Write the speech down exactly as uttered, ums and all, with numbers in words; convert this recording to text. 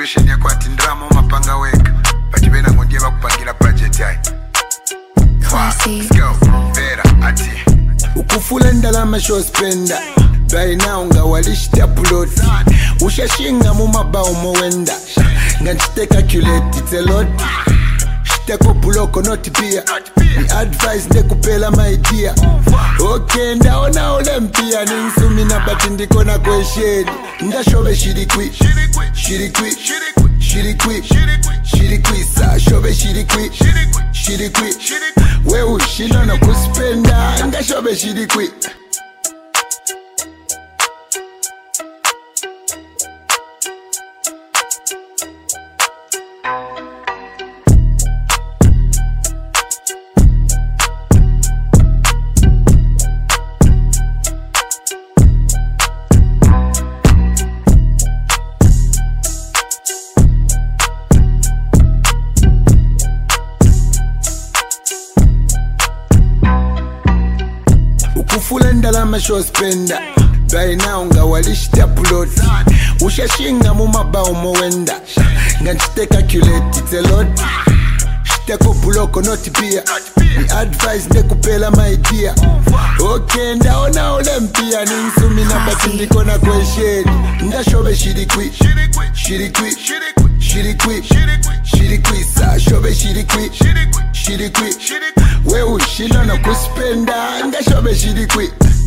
situation yako ati ndrama mapanga weka bachibena ngondiye bakupangira budget yayi. Let's go. Vera ati ukufula ndalama show spender right now nga walishita upload ushashinga mu mabao mowenda nganchite calculate it's a lot shitako buloko not beer ni advice ndekupela my dear okay ndaona ole mpia ninsumi na bati ndiko na kwesheni ndashobe shirikwi shirikwi shirikwi shirikwi sa shobe shirikwi shirikwi wewe shino na kuspenda ndashobe shirikwi. Ukufula ndalama show spender right now nga walishita upload ushashinga mu mabao mowenda nganchite calculate it's a lot shitako buloko not beer ni advice ndekupela my dear okay ndaona ole mpia ninsumi na bati ndiko na kwesheni ndashobe shirikwi shirikwi shirikwi shirikwi sa shobe shirikwi shirikwi wewe shino na kuspenda ndashobe shirikwi.